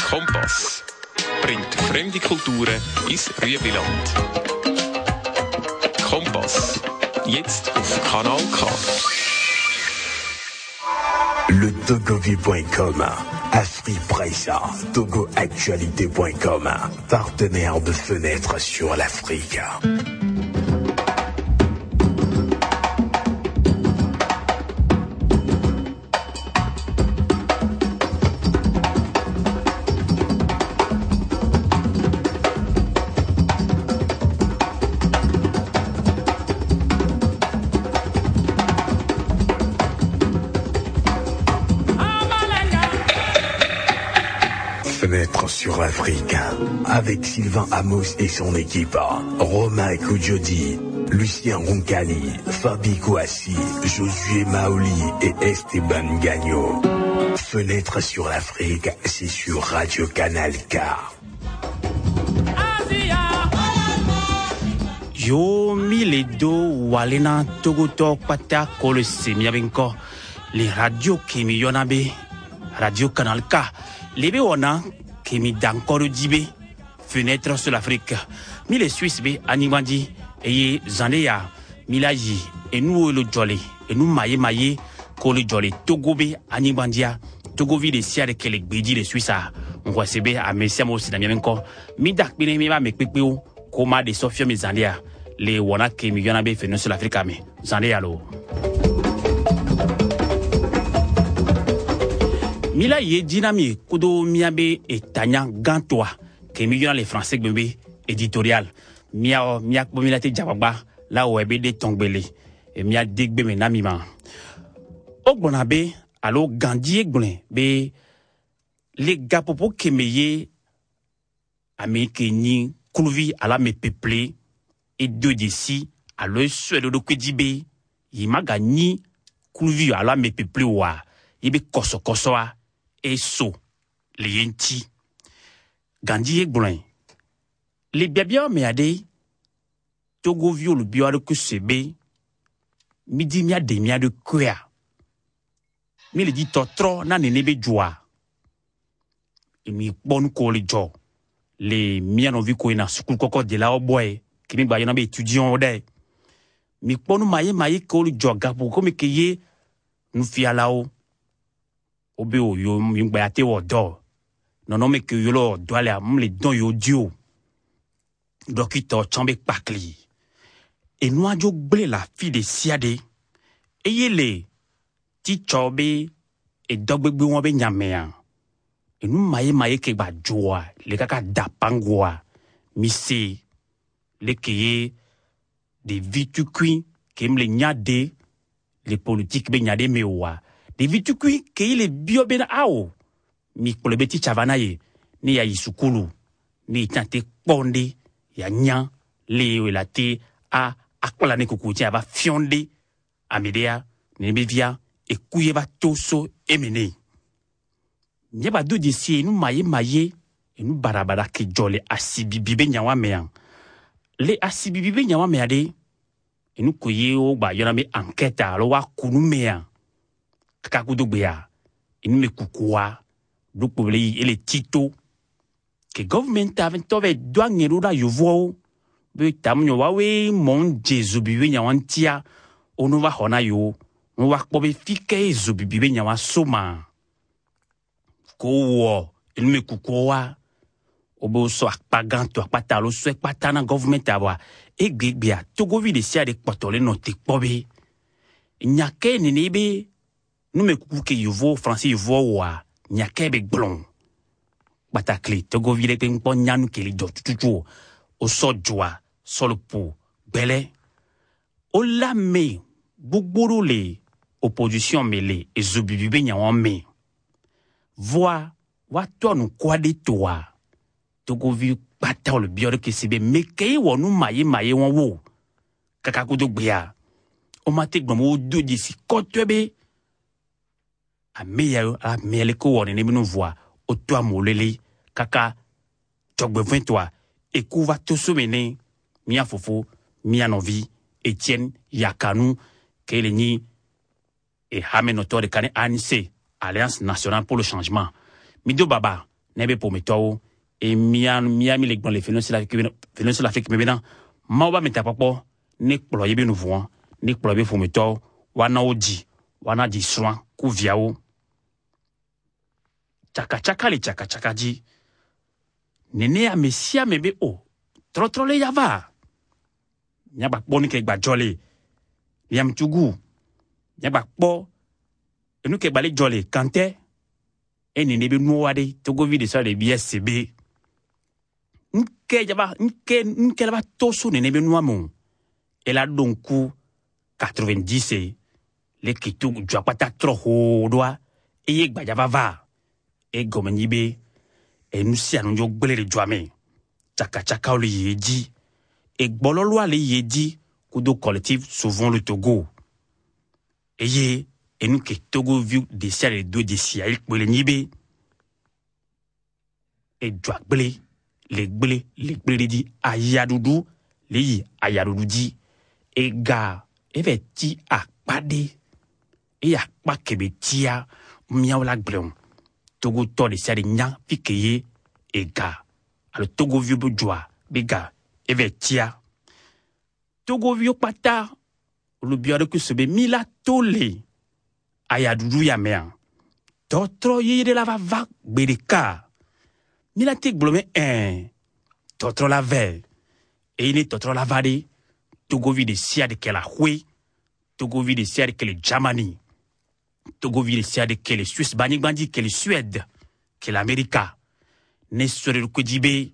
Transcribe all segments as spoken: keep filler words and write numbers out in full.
Kompass bringt fremde Kulturen ins Rüebliland. Kompass, jetzt auf Kanal K. Le Togovie point com, Afripressa, Togoactualité point com, partenaire de Fenêtre sur l'Afrique. Fenêtre sur l'Afrique, avec Sylvain Amos et son équipe, Romain Koudjodi, Lucien Roncalli, Fabi Kouassi, Josué Maoli et Esteban Gagno. Fenêtre sur l'Afrique, c'est sur Radio Canal K. Yo mi le do walena togoto pata kole semia benko les radio kimi yonabe Radio Canal K lebe wana kimi dankoro dibe Fenêtre sur l'Afrique mi les Suisse be animandi eye zandeya milaji et nous le jolé et nous maye maye kole jolé togobe animandia togovi de sia de kele gbedi les Suisse on voit sebe a mesiamo sinamia benko mi dak bine mi ba mekpekpeo koma de sofia mi zandeya les wana kimi yonabe Fenêtre sur l'Afrique me zandeya lo Mila ye dinami kudo miabe etanya gantoa ke million les français bembe éditorial mia mia bomila te jababa la webe de tongbele e mia degbe menamima ogbonabe alo gandie gblen be les gapopo kemeye ameke ni kuluvi ala me peuplé et deux d'ici alo suedo do kwedibe yimaga ni kuluvi ala me peuplé wa yibe koso koso a et so les yenti Gandhi Egblen les biabia meade Togo vio le bio de que sebe midi mia de mia de kwea mi le dit totro na nenebe joa et mi bon ko le jo les mia no vi ko na school koko de la boy ki mi ba yana be étudiant ode mi ponu maye maye ko le jo gapo ko mi keye nu fi alao obe o yo mingba ate wo do nono me ke yo lo do ale am le don yo dio dokito chambe pakli e no ajo gble la fi de siade e yele ti chobe e dogbegbe won be nyamea e nu maye maye ke gba joa le kaka dapangwa mi se le keye de vitu qui ke mle nyade les politiques be nyade mewa de vitu kui ke ile bio ben ao mi kolebeti chavana ye ni ya isukulu ni tante ponde ya nya le welate a akola ne kukuti aba fionde amedea ne bevia e kuye ba toso emene nye ba do disi nu maye maye e nu barabara ke jole asibibi be nyawa mean le asibibi be nyawa meade e nu koye o ba yona me enquête alo wa kunu mean kakakudogbeya inu me kukua dukubele ele tito ke government aventove douanero da yovo be tamnyo wawe mon jesu biwe nyawantia onu wa hona yo no wa kpobe fike ezu biwe nyawa soma ko wo inu me kukua obo so akpaganto akpatalo so ekpatana government aba egbebia togovi de sia de potole no te kpobe nyake nenebe nous me kuke yovo français yovo wa nyakebe glon batakli togo vile pe npo nyanu keli do tutu o so joa solo po bele o la me bugburu le opposition mele e zobibibe nyawan me voix wa to nu kwade toa togo vi bata le biore ke sebe me kei wonu maye maye won wo kaka ko do gbia o mate gbomo do disi kotebe a meya a mele ko woni ne binu voix o to amolele kaka togbe vingt-trois e ku va to somene mia fofo mia novi Etienne Yakanu keleni e hamenoto de kane A N C Alliance nationale pour le changement mido baba nebe pour meto et mian miami les dans les finances la finances l'Afrique mais maintenant maoba meta papo ne ployer be nouveau ne ployer pour meto wana oji wana di soin ku viao chaka chaka le chaka chaka ji nene a mesia mebe o tro tro le yava nyaba boni ke gba jolé liam tugu nyaba po enu ke balé jolé kanté et nene be nouade togo vi de ça de B S C B nke jaba nke nke la ba toso nene be nouamo et la donku quatre-vingt-dix les kitu jwa pata tro ho doa et ye gba java va et gomenibe et nous si anu jo gbele de jwame chaka chaka le yeji et bololo le yeji kudo collectif souvent le Togo et ye et nous que Togo vu des serres de des sia il gbele nibe et jwa gbele le gbele le gbele di ayadudu le yi ayadudu di et ga eve ti akpade et akpa kebe tia miaw la gbleon Togo to de serre nya fikeye et ga le Togo vieux bourgeois biga eve tia Togo vieux pata le biore que se be mila tole ayadudu ya mea totro ye de la va va bedeka mila tek blome un totro la ve et il totro la vade Togo vi de sia de que la hue Togo vi de sia de que le Germany Togo vi de sia de que le Suisse bani bandi que le Suède que l'Amérique ne serait que dibe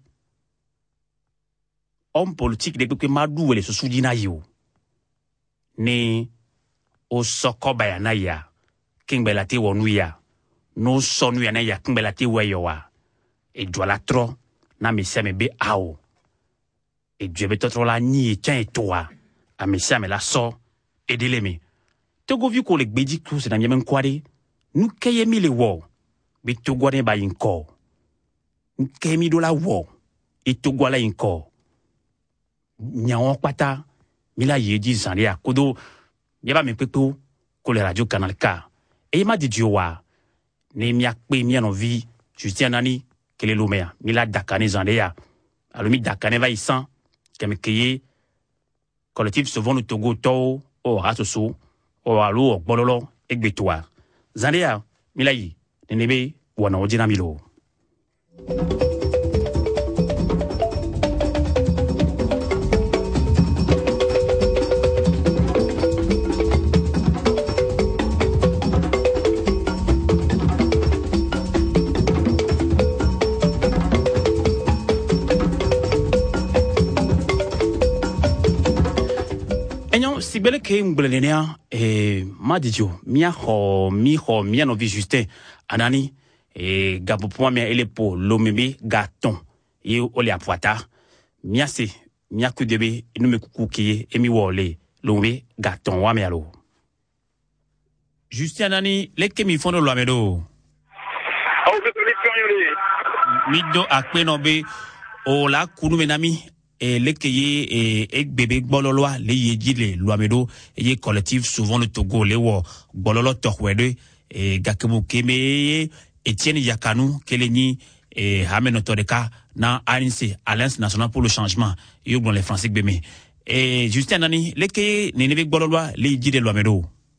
homme politique de que madou le soudina yo ne o sokoba ya na ya kingbelate wonu ya no sonu ya na ya kingbelate weyo wa e dwala tro na mesia me be ao e djebe totro la ni tien et toi a mesia me la so e deleme Togo vi ko le gbedi ku se na mi men kwade nu keye mi le wo be Togo ne ba yinko nke mi do la wo e Togo la yinko nyawo pata mi la ye di zanria kodo yeba me pepo ko le radio Canal K e ma di diowa ne mi akpe mi en vie Justin Nani kele lumea mi la dakane zanria alo mi dakane va isan keme keye collectif souvent le Togo to o rasoso o alo bololo egbetoa zanria mi la yi nenebe wana ojina milo Sibele ke ngbelenia e madijo mia ho mi ho mia no vi Justin anani e gapo po mia ele po lomebe gaton ye ole apoata mia se mia ku debe inu me kuku kiye emi wole lombe gaton wa mialo Justin anani le ke mi fondo lo amedo o de solution yole mi do akpe no be o la kunu menami et les qui et bébé bololoa les yedile loamedo et collectif souvent le Togo les wo bololo tokwede et gakebu keme Etienne Yakanu keleni et Hamen Otoreka na A N C Alliance nationale pour le changement yo bon les français bemé et Justin Nani les qui nenebe bololoa les yedile loamedo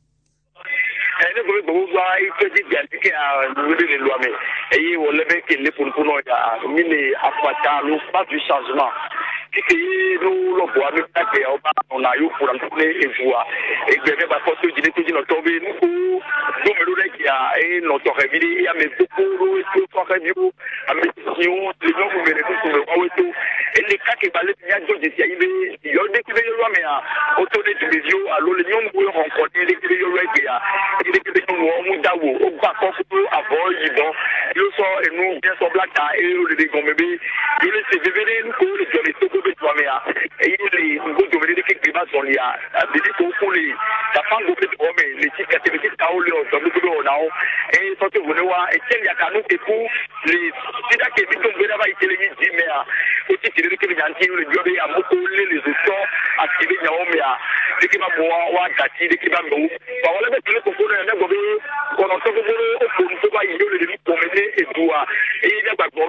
il peut dire bien que à nous les lois mais et on le met que les pour pour nous à mille à pas du changement que nous le bois nous taper on a eu pour entrer et voir et bien bah faut dire que nous tomber nous nous me le qui a et notre réveil il y a mes beaucoup tout faut faire mieux à mes si on les gens vous mettez tout le haut et tout et les cas qui balent il y a deux des il y a des qui veulent lois mais autour des vidéos alors les gens vous rencontrer les qui veulent lois qui a et les qui veulent mudawo o gba ko ko avo yibon yo so enu bien so black ta e o le go mebe yo le se bebere ko le jo le to ko be to me a e yo le go jo me de ke ke ba so ya de de ko ko le ta fa go be to me le ti ka te be ta o le o so ko o na o e so te wona wa e chen ya kanu te ku le ti da ke bi to be da ba itele ni di me a o ti ti de ke ya nti le jo be ya mo ko le le so a ti be ya o me a de ke ba mo wa da ti de ke ba mo ba wala be ko ko le na go be kono to go o ko to ba yo le ni pomene e tua e ya ba go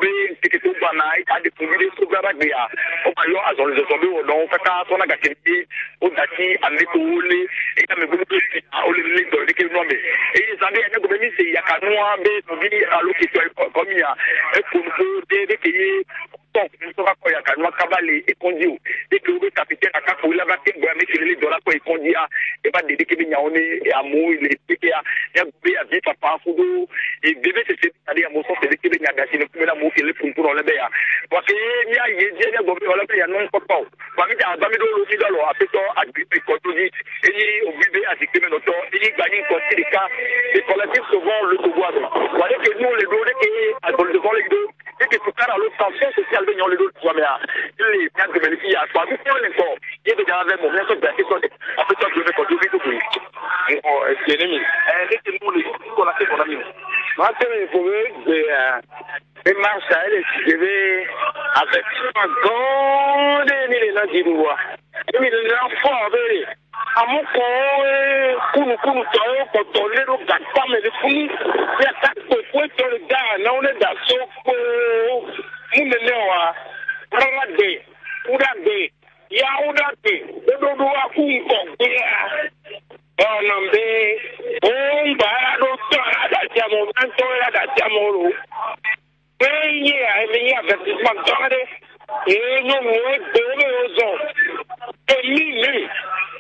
dans les tombés au nom kaka sona gakenti o dati ametole et ka me bulu o le le do ke no me et zande ya go bemi se ya kanwa be no bi alo ki to comme ya e pour de de ki donc nous sera quoi ya kanwa kabale e kondio et que le capitaine aka ko la ba ke go me ke le dollar ko e kondia e ba de de ke bi nyaone e amu ile ke ya ya be ya bi papa fudo e bébé c'est c'est à mo so se ke bi nyaga si ne kumela mo ke le pour pour le be ya parce que mi a ye je ne go be wala be ya non ko pa ba mi da ba mi do lo si do lo a pe to agripe ko to di e ni o bébé a dicté me no to e ni gagner ko sirika et collectif souvent le to bois voilà que nous les do que à dans le les deux et que tout cara l'autre tension sociale ben on les deux toi mais les bien que les filles à toi vous prenez encore il est déjà avec mon bien que c'est ça en fait ça je vais conduire tout oui oh c'est l'ennemi et c'est nous les qu'on a fait mon ami moi c'est il faut de marche à elle je vais avec un grand ni les dit roi et mais l'enfant avec amoko kunu kunu to ko to le ro gata me le funi ya ta ko ko to le da na one da so ko mu me le wa rara de uda de ya uda de do do wa ku ko de ona mbe o ba do to da jamo an to la da jamo ro e ye a me ya be ma to de e no mo de o zo e mi mi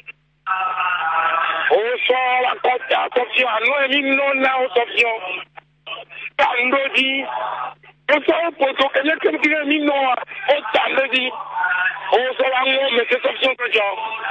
o so la cotta attention a noi mi non na attention tando di o so poto che ne che mi no o tando di o so la mo me che attention que jo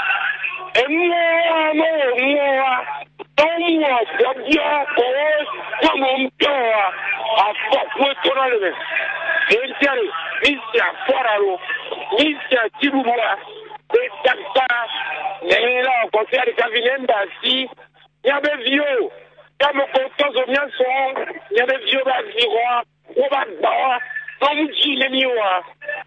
e mo mo mo ton mo bodia ko ko mo mpo a fo ko to na le e tiare mi sia foralo mi sia tibubua et tata nela conseil de cavinenda si il y a des vieux comme content au bien son il y a des vieux va dire on va ba comme dit les miwa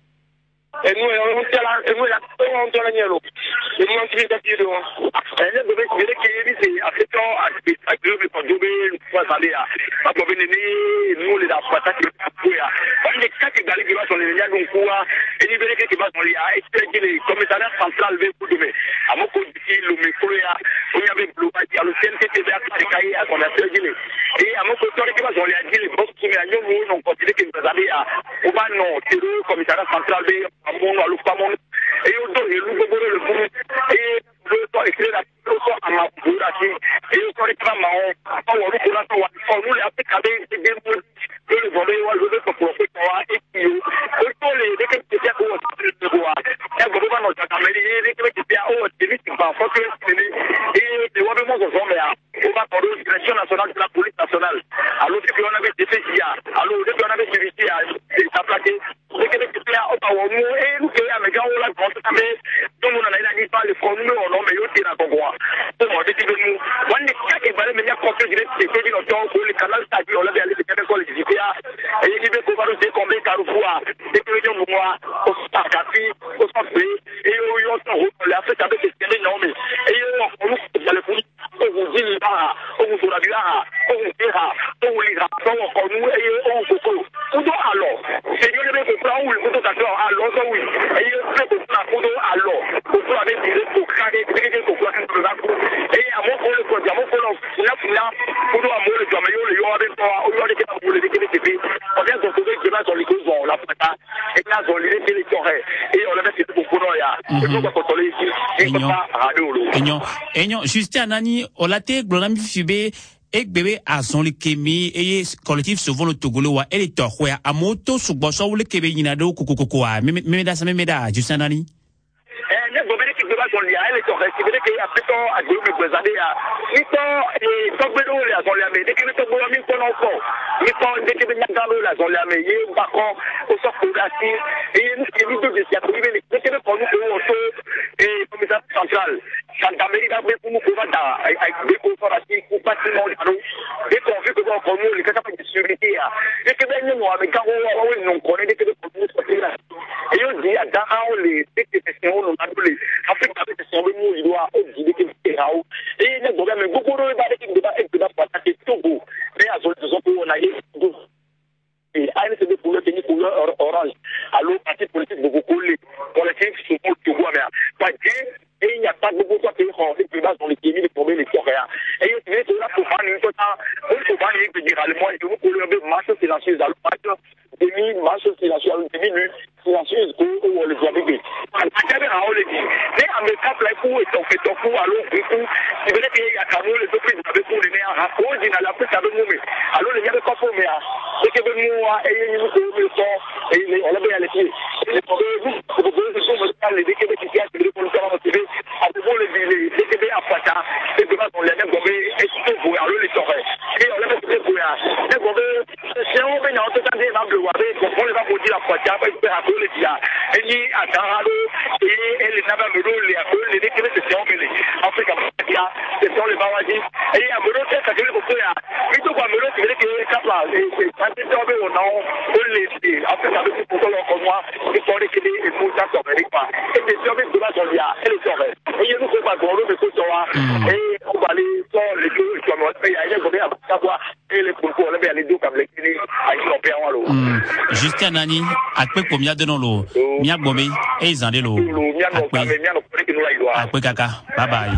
et nous on tient la et nous la on tient la nielo et nous on tient la vidéo et là devait dire que c'est affectant à à deux mais pas deux mais pas aller à pas venir nous les apata que quoi on est quatre dans les gars sur les liens donc quoi et libérer que va dans les à expliquer les commissariats central veut pour demain à mon côté le micro ya on y avait bleu à le C N T T V à cahier à son affaire et à mon côté qui va dans les à les boss qui mais nous on continue que nous aller à au bas non c'est le commissariat central veut à mon à l'opamon et au dos et le le le et le temps écrire la situation à ma bourrati et au corps pas marron pas au coup là toi on les a fait caber des mots que le volet ou le veut pour profiter et puis au temps les dès que tu as quoi le voir et bon va notre caméra dès que tu as au service pas faut que et tu vois vraiment qu'on mais on va pour la direction nationale de la police nationale alors que on avait fait hier alors que on avait suivi hier ça plaqué dès que tu as au pas au mot et nous que avec on la compte mais donc on a n'a pas le front nous non mais yo tira kongoa pour moi depuis nous on est quatre balles mais il y a compté direct c'est que notre temps pour le canal ça on l'a bien les écoles de Jipia et il veut pouvoir nous combler Carrefour et que nous moi au Starcapi au Centre et au yo la fait avec ces non mais et on nous dans le fond on vous dit là on vous sur la là on vous dira on vous lira on nous et on coco tout alors c'est mieux de comprendre où le photo d'accord alors oui et il faut la photo alors pour avec des pour créer des pour faire quelque chose et à mon pour le quoi à mon pour là là pour nous amour le jameyo le yo avec toi on lui dit que pour le dire que c'est on vient de trouver que là dans les causes on la pata et là dans les les correct et on le met pour pour nous ya et donc on contrôler ici et pas radio lo enyo enyo Justin Nani olate glonami fibe ek bébé a son le kemi et collectif souvent le togolo wa elle est toya a moto subo so le kebe yinado kokoko a me da sa me da Justin Nani eh ne gobere ki beba son lia elle est toya ki bebe ke a peto a gbe me prezade ya ito e togbedo le a son lia me de ke to bo mi ko non ko ito de ke nya galo la son lia me ye ba ko o so ko da si e ni ke ni do de ya ko bebe de ke ko ni ko so e commissaire central Santa Maria be pour nous da avec des corporations ou bâtiment et qu'on fait que bon comme nous les capables de sécurité et que ben nous avec quand on non connaît des que pour nous là et on dit à dans les des questions on a tous les Afrique avec des questions nous il doit on dit que c'est là et ne doit même beaucoup de débat qui débat et débat pas c'est tout beau mais à solution pour on a et A N C D pour le tenir pour orange alors parti politique de beaucoup les collectifs ça, on ne peut pas y dire allemand, et vous pouvez avoir une marche silencieuse, alors marche, demi, marche silencieuse, demi, silencieuse, ou le diabète. Akebe a ole di. Ne ame kapla ku eto eto ku alo ku. Si bele ke ya kamu le to pin be ku ne a ko di na la pesa be mu me. Alo le yabe ko fo me a. E ke be mu a e yi ko me so e le ole be ya le ti. Le ko be ku ko be ku mo ta le de ke be ti ya le ko ko mo ti be. A be bo le di le de ke be a fata. E be ba ko le ne go be e ti to bo alo le to re. E ole be te bo ya. Ne go be se o be na o to ta de ba be wa be ko ko le ba ko di la fata ba be a ko le di ya. E ni ataro et elle n'a pas mené les appels les décrets de séance mêlés Afrique Africa c'est sur les bawadis et à mené c'est ça que le beaucoup ya mais tout quoi mené c'est que les capla et c'est c'est tombé au nom on les Afrique avec pour tout comme moi qui sont les clés et pour ça Amérique pas et c'est sur les dollars sur ya elle est sur et nous faut pas gros mais tout ça et on va aller sur les deux comme on fait il y a combien à savoir et les pour on va aller deux comme les clés avec l'opéra alors Justin Nani akpe combien de non lo mia gombe e zande lo akpe kaka bye bye.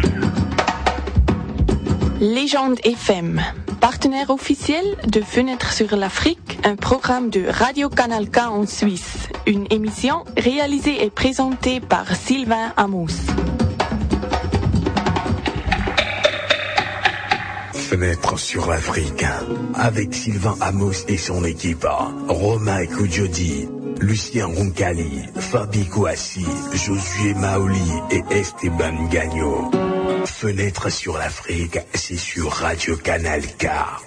Légende F M, partenaire officiel de Fenêtre sur l'Afrique, un programme de Radio Canal K en Suisse, une émission réalisée et présentée par Sylvain Amos. Fenêtre sur l'Afrique, avec Sylvain Amos et son équipe, Romain Koudjodi, Lucien Roncalli, Fabi Kouassi, Josué Maoli et Esteban Gagno. Fenêtre sur l'Afrique, c'est sur Radio Canal K.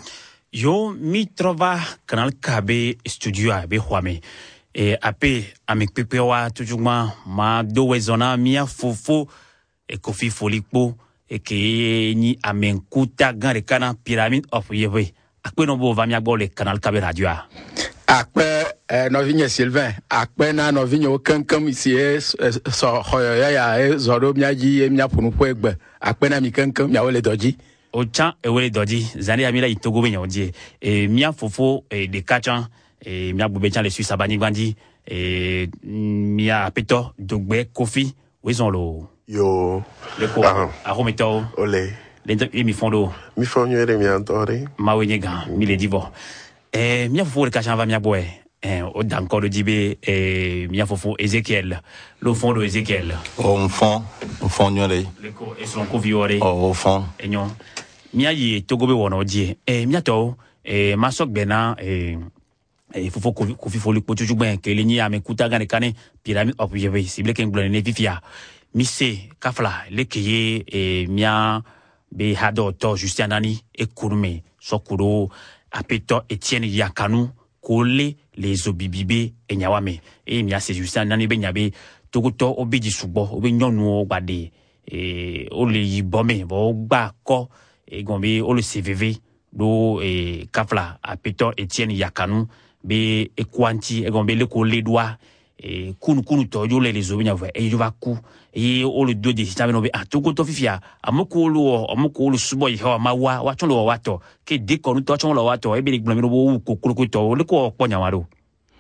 Yo mi trova Canal K be studio a be hwame. E ape ame pepe wa tujuma ma do wezona mia fofo e kofi folikpo e ke ni amenkuta gan rekana pyramid of yewe. Akpe no bo va mi agbo le Canal K be radio a. Akpe eh, novinye Sylvain, akpe na novinye okankam isi e so hoya ya e zoro miaji e mia punu pwegbe. Akpe na mi kankam ya wole doji. Ochan e wole doji, zani amila itogo be nyodie. E mia fofo e de kachan e mia bubechan le Suisse abani gwandi e mia peto dogbe kofi wezon lo. Yo. Le ko ah. arometo. Ole. Le mi fondo. Mi fondo ere mi antore. Ma wenye gan, mi le divo. Eh, mia fofo le kachan va mia boe. Eh, o danko le dibe, eh, mia fofo Ezekiel. Le fond de Ezekiel. Oh, un fond, un fond nyore. Le ko, et son ko viore. Oh, au fond. Et nyon. Mia yi togo be wono die. Eh, mia to, eh, masok bena, eh, eh, fofo kofi foli po tujuk ben, ke le ni ame kuta gane kane, pyramide op yebe, si ble ken blone ne fifia. Mi se, kafla, le keye, eh, mia, be hado to, Justin Nani, e kurume, so kuro, apeto Etienne Yakanu kole les obibibe e nyawame e mia se Justin Nani be nyabe togoto obedi subo obe nyonu ogbade e o le yibome bo gba ko e gombe o le C V V do e kafla apeto Etienne Yakanu be e kwanti e gombe le ko le doa e kunu kunu to yo le les obi nyave e yo va ku e o le do de sitabe no be atogoto fifia amoko lo amoko lo subo yi ha ma wa wa chon lo wa to ke de ko to chon lo wa to e be le gbon mi no bo ko ko to le ko po nyawa do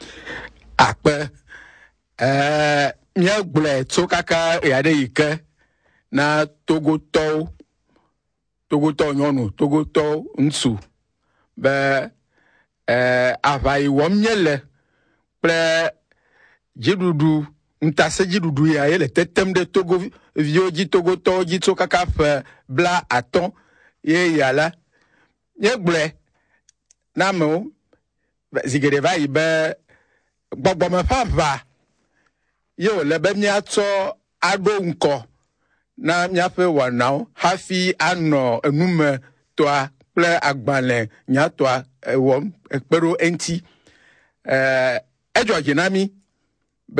Akpe eh mia gble to kaka ya de ike na togoto togoto nyonu togoto nsu be eh avai womnyele ple jidudu ntase jidudu ya ele tetem de togo vioji togo toji to kaka fe bla aton ye yala ye gble na mo zigere va ibe gbogbo me fa va yo le be mia to ado nko na mia fe wanao hafi ano enume toa ple agbale nya toa ewom ekpero enti eh ejo ginami be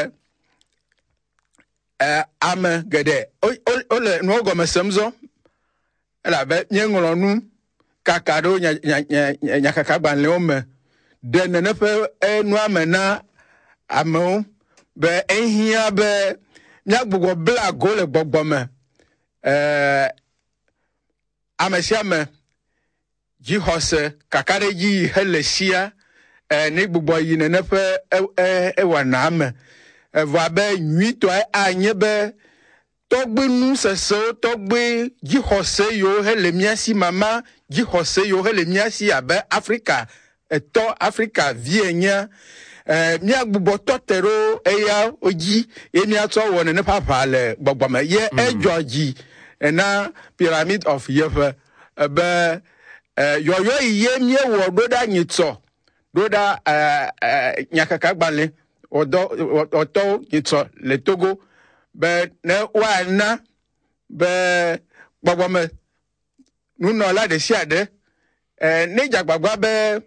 eh ame gede o o le no go mesemzo ela be nyengolo nu kakado nya nya nya kakagban le ome de ne fe enu ame na ame be ehia be nya gbogbo bla go le gbogbo me eh ame siame ji hose kakare ji helesia eh ne gbogbo yi ne fe e e wa na ame e va be nwi to anye be togbe nu sese togbe jihose yo hele miasi mama jihose yo hele miasi abe Africa eto Africa vienya eh mia gbubo totero eya oji emi ato won ne papa le gbogboma ye ejoji na pyramid of yefe ebe eh yoyo iye mie wo doda nyitso doda eh nyakaka gbale odo oto nyitso le Togo be ne wa na be gbogbome nuno la de siade eh ne jagbagba be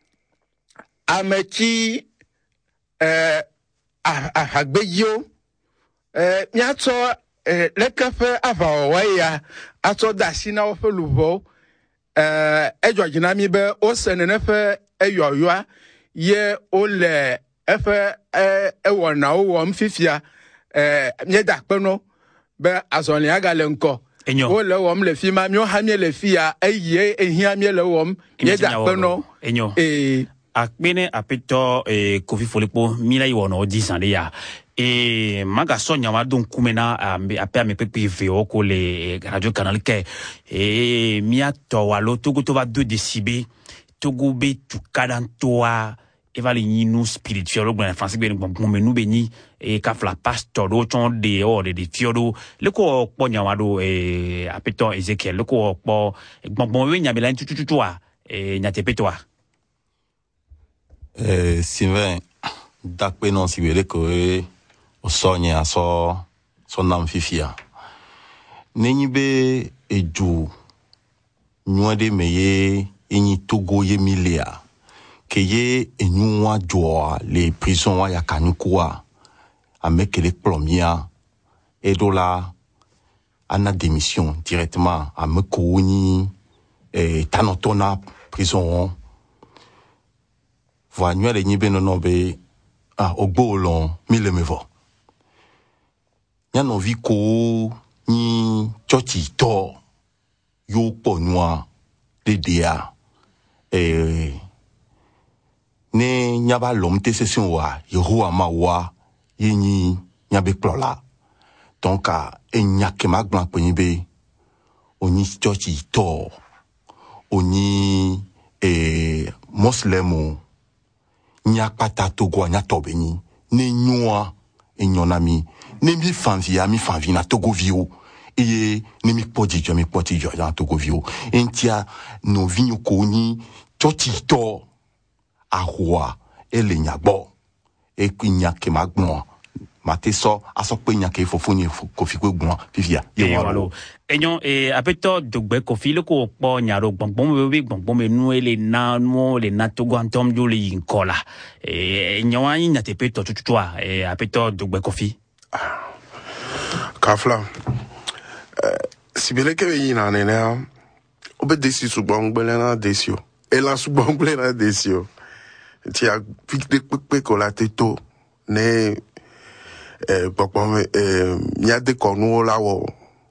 amechi eh agbeyo eh miato eh lekafe avawa ya ato dashi na ofeluvo eh ejojina mi be o senenefe eyoyoa ye ole efe eh ewona wo mfifia eh mieda peno be azoni agale nko o le wom le fi ma mi o ha mi le fi ya eye ehia mi le wom mieda peno eh akpene apeto eh Kofi Folipo mila iwono disande ya e maga sonya wa don kumena ape ame pepe veo ko le radio canal ke e mia to walo togo to va deux décibels togo be tukadan toa evali nyinu spirituel gbe français be bon menu beni e ka fla pastor do ton de o de fiodo le ko ponya wa do e apeto Ezekiel le ko po gbongbon we nya be la tututu wa e nya te petoa. Eh, Sylvain, dakpe non si wele ko e o sonye a so so nam fifia. Nenyi be eju nyode meye enyi Togo ye milia ke ye enyu wa joa le prison wa ya kanukua avec les plombiers et do la ana démission directement à Mekouni et Tanotona prison. Voa nyua le nyibe no nobe ah ogbolon milemevo nya no vi ko ni chochi to yo ponwa de dia eh ne nyaba lomte session wa yo ama wa yini nyabe plola donc a enyake magban ponibe oni chochi to oni eh muslimo nya pata Togo nya tobeni ne nyua enyonami ne mi fanvia mi fanvina Togo vio e ne mi podi jo mi podi jo na Togo vio entia no vinyo ko ni chotito ahua ele nyagbo e kwinya ke magbon mateso asokpe nya ke fofoni Kofi gbegbon fifia ye walo enyo e apeto dogbe Kofi le ko po nyaro gbongbon be gbongbon me nu ele na mo le na Togo antom jo le yinkola e enyo anyi nya te peto tututwa e apeto dogbe Kofi Kafla eh sibele ke yina nene obe desi sugbongbele na desio e la sugbongbele na desio ti a pik de pepe ko la teto ne eh papa eh nya de konu la wo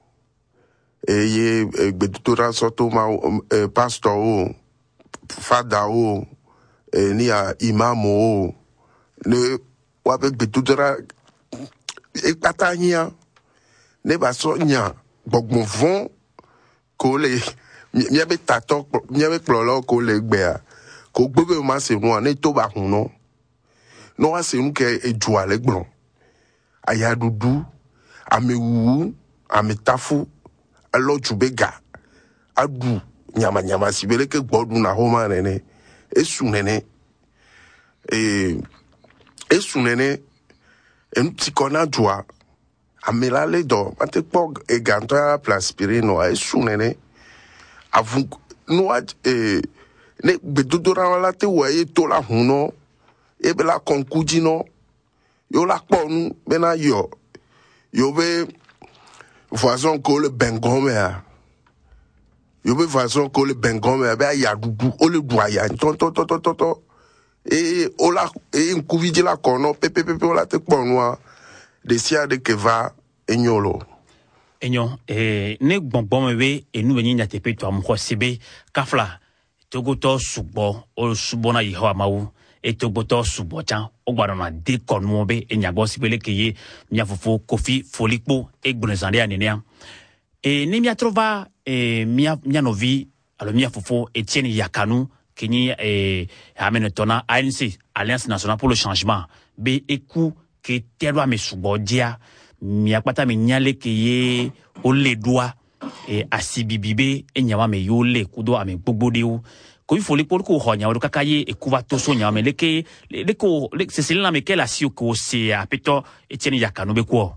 eye gbedutora soto ma eh, pastor o fada o eh, ni a imam o ne wa be gbedutora e patania ne ba so nya gbogbon fon ko le mi be tato mi be plolo ko le gbe a ko gbe ma se nu ne to ba hun no no wa se nu ke eju ale gbon aya dudu amewu ametafu alojubega adu nyama nyama sibele ke gbodu na homa nene esu nene eh esu nene entikona joa amelale do ate pog e ganta plaspirino esu nene avu no eh ne bedudora wala te waye to la huno e be la konkujino yo la ponu bena yo yo be voisin ko le bengome a yo be voisin ko le bengome a be ya dudu o le doya ton ton ton ton ton e o la e nkuviji la kono pepe pepe o la te ponwa de sia de que va enyolo enyo eh ne gbongbon we enu benyi nya tepe to amho sebe kafla Togo to subo o subo na yiho amawu et togoto subotan o gbarona de konmobe e nyago sipele keye mia fofo Kofi Folikpo e gbonzande anenia e ni mia trova e mia mia novi alo mia fofo Etienne Yakanu kini e amene tona A N C Alliance Nationale pour le Changement be eku ke terwa me subodia mia pata me nyale keye o le doa e asibibibe e nyawa me yole kudo ame gbogbodeu ko il faut les pour ko honya o kakaye e kuva to so nyawa me leke le ko le Cécile na me kela si ko se apeto Etienne Yakanu be ko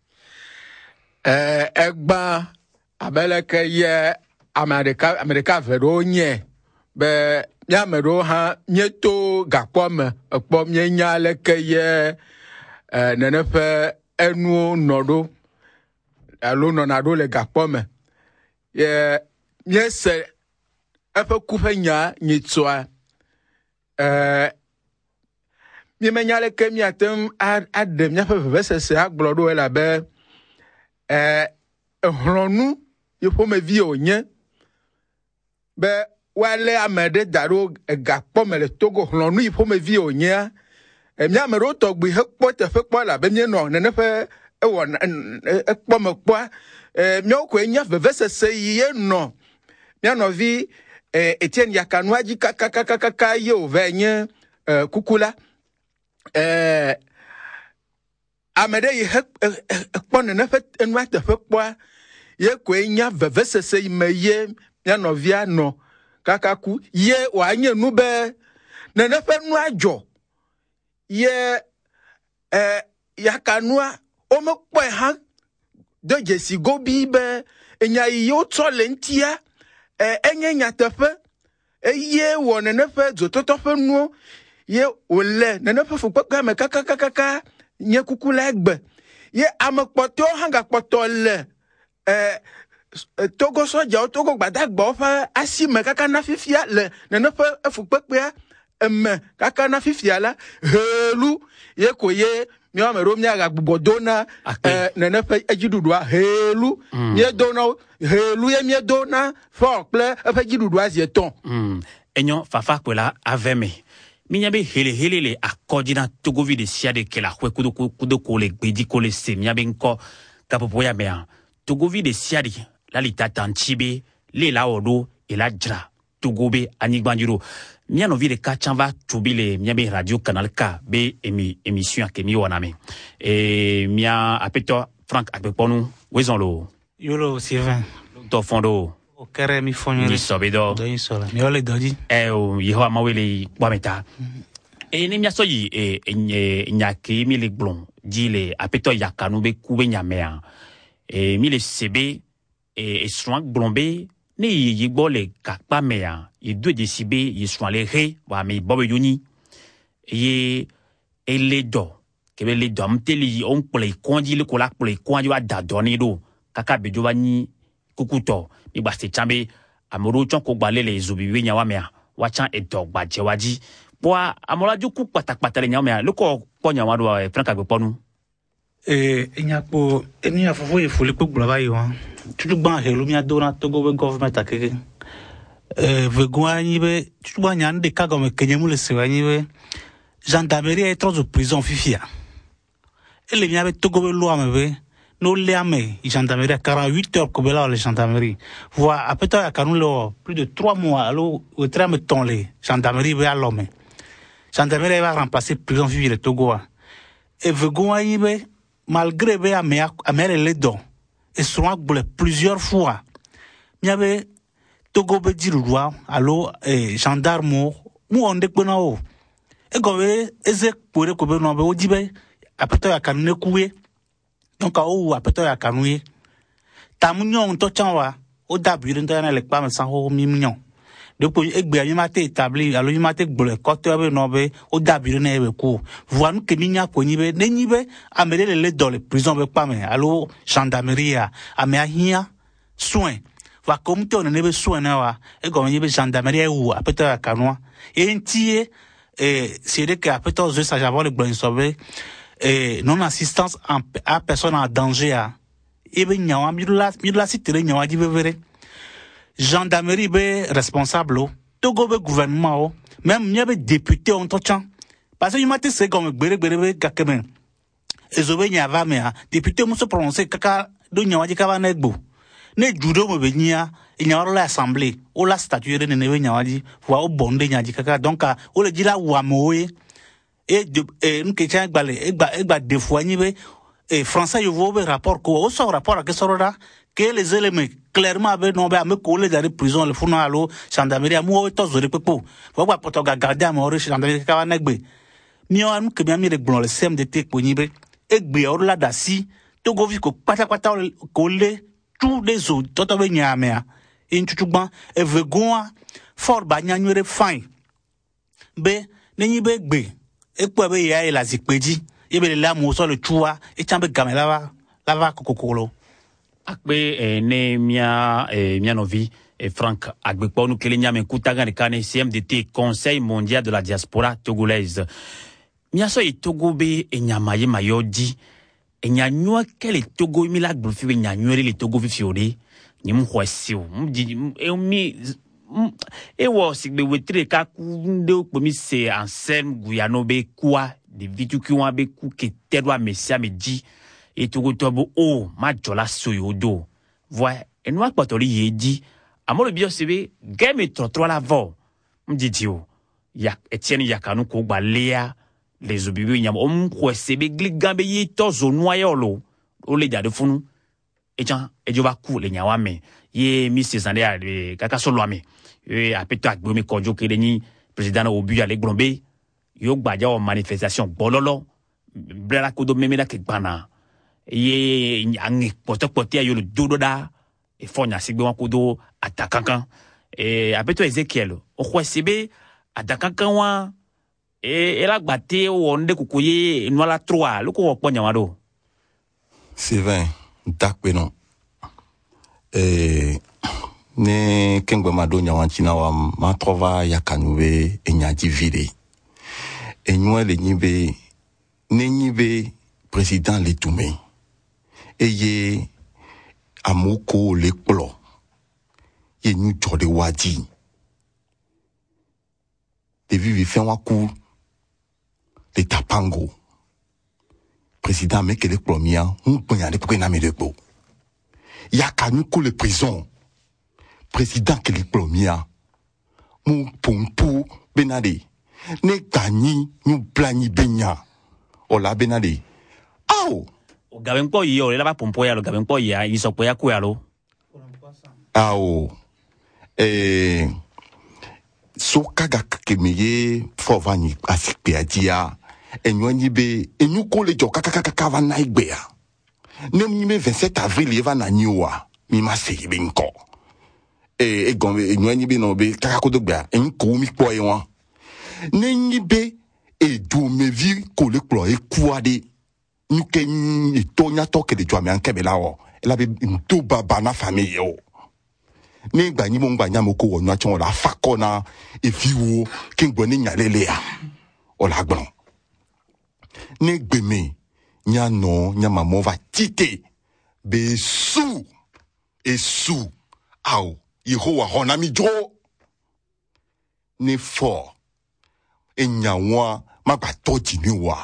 eh egba abeleke ye America America veronye be nya mero ha nyeto gakpome ekpo nya leke ye eh nenefe enu nodo alo nonado le gakpome ye nyese efe kufenya nyitsoa eh mi menyale ke mi atem adem nya fe vevesese agblodo ela be eh hronu yefo me vi onye be wale amede daro gakpome le Togo hronu yefo me vi onye e mi amero togbi hekpo tefe kpo la be mi no nenefe e won ekpo me kpo eh mi okwe nya vevesese ye no mi no vi eh, Etienne Yakanu aji kaka kaka kaka ye ovenye eh, kukula eh amede ye ekpo ne nefe enu atefe kpo ye kwe nya vevesese me ye mi no vi ano kaka ku ye wa nye nu be ne nefe nu ajo ye eh Yakanu o me kpo ha de jesi gobi be enya yo tole ntia eh enye nyatefe eye wo ne nefe zototofe nu ye ole ne nefe fukpa me kaka kaka nye kukula egbe ye amekpoto hanga poto le eh Togo soja Togo gbadagba fa asime kaka na fifia le ne nefe fukpa eme kaka na fifia la helu ye koye mi o mero mi aga gbodona eh nene fe ejidudua helu mi dona helu ye mi dona for ple fe jidudua zieton mm enyo fafa kwela aveme mi nyabe hele hele le akodina Togovi de siade kela kwe kudo kudo ko le gbedi ko le se mi nyabe nko kapopo ya mea Togovi de siade la lita tanchibe le la odo e la dra Togobe anigbanjiro mi ano vi de kachanva tubile miabe radio Canal K be emi émission ke mi waname e mia apeto Frank Akpeponu wezonlo yolo Sylvain to fondo o kere mi fonyo ni sobedo do insola mi ole dodi e o yeho mawele kwameta e ni mia soyi e nyake mi le glon di le apeto Yakanu be kube nyamea e mi le sebe e soin glombe ni yigbo le kakpa mea ye deux décibé ye soin les ré wa me bobo yoni ye ele do kebe le do mteli on play kondi le kola play kondi wa da doni do kaka bejo wani kukuto mi baste chambe amoro chon ko gbale le zobiwe nya wa mea wa chan e do gbaje waji bo amola ju ku patakpata le nya mea le ko po nya wa do Frank Akpeponu eh enyapo eni afofo ye Folikpo gbla yi wa tutugba helu mi adona Togo be government akeke eh vegwani be tutugba nyan de kago me kenyemu le sewani be gendarmerie est trop de prison fifia ele mi ave Togo be loi me be no le ame gendarmerie quarante-huit heures ko be la le gendarmerie voit apeta Yakanu lo plus de trois mois alors au tram ton le gendarmerie be alome gendarmerie va remplacer prison fifia le Togo et vegwani be malgré be ame ame le don et souvent plusieurs fois mi avait Togo be dirudwa allo eh gendarme mu onde pena o e go be eze pore ko be no be ojibe apeto Yakanu ne kuwe donc o apeto Yakanu ye tamunyo to chanwa o dabire ndo na le pa me san ho mi munyo depuis egbe mi mate établi allo mi mate gbole kote be no be o dabire na be ku voa nu ke ninya ko nyibe ne nyibe amele le le dans les prisons be pa me allo gendarmerie ame ahia soin va comme to ne be soin na wa e go nyibe gendarmerie ou apeto Yakanu e ntie eh c'est de que apeto je ça j'avais le blanc sauvé et non assistance à personne en danger a e be nyawa mi la mi la sitere nyawa di be vere gendarmerie be responsable Togo be gouvernement o même miabe député on tochan parce que yumate c'est comme gbere gbere gakeme ezobe nya va me député muso prononcer kaka do nya waji kaba na egbo ne judo mo be nya nya ro la assemblée o la statuer ne ne nya waji wa o bonde nya ji kaka donc o le dira wa moye et de e nke cha gbale egba egba de fois ni be et français yo vo be rapport ko o so rapport ke soroda que les éléments clairement avec non ba me ko le dari prison le funa alo gendarmerie mo to zori pepo fo gba poto ga garder am ore gendarmerie kaka na egbe mi o am ke mi ami le gbon le C M D T ko ni be egbe o la dasi to go vi ko pata pata ko le tous les autres toto be nyame a in tutugban e vegoa for ba nyanyure fine be nenyi be gbe epo be ya ila zikpeji e be la mo so le chua e chambe gamela va lava kokokolo akpe eh, ne mia eh, mia novi et Franck Agbekpo nous kele nyame kutaga ne kane C M D T Conseil mondial de la diaspora togolaise mia so e Togo be e nyamaye mayodi e nyanyua kele Togo mi la gbufi be nyanyuere le Togo fi fiore ni mhwesi o mdi e mi e wo sigbe wetre ka ku ndo pomi se Anselme Guyano be kwa de vitu ki wan be ku ke tedwa mesia meji et Togo tobo o ma jola soyodo voi e no akpatori yeji amolo bio sebe game trotro la vo mdidio ya Etienne Yakanu ko gba lea les obibi nyam om ko sebe gligambe yi tozo noyolo o le jade funu e jan e jo va ku le nyawa me ye mister Sande a de kaka so loame e apeto agbo mi kojo kede ni président obu ya le glombe yo gbaja o manifestation bololo brela ko do memela ke gbana ye angi poto pote yo le dododa e fonya sigbe wan ko do atakankan e apeto Ezekiel o ko sebe atakankan wa e ela gbate wonde kukuye nwala trois loko wo nyamado Sylvain dakpe non eh ne kengwe mado nyawanchina wa ma trova yakanuwe enyaji vide enywa le nyibe ne nyibe président Letume eye amoko le plo ye nyu jode waji de vivi fin wa ku le tapango président me que le premier on peut y aller pour na me de po ya kanu ko le prison président que le premier mon pompo benade ne gagni nous plani benya o la benade au o gabenpo yi o le la pompo ya lo gabenpo ya isopo ya ku ya lo au eh so kaga kemeye fovani asikpe adia enwanyi be enyu ko le jo kaka kaka va na igbe ya nem ni me vingt-sept avril eva na niwa mi ma se be nko e e gombe enwanyi be no be kaka ko do gba en ko mi po e won nenyi be e do me vi ko le klo e kuade nu ke ni to nya to ke de jo mi anke be lawo e la be to baba na famille o ne gba ni mo gba nya mo ko wonu achon la fakona e fiwo ki ngbo ni nya lele ya o la gbon ne gbe me nya no nya mamo va tite be su e su au Yehowa hona mi jo ne fo e nya wa ma gba to ji ni wa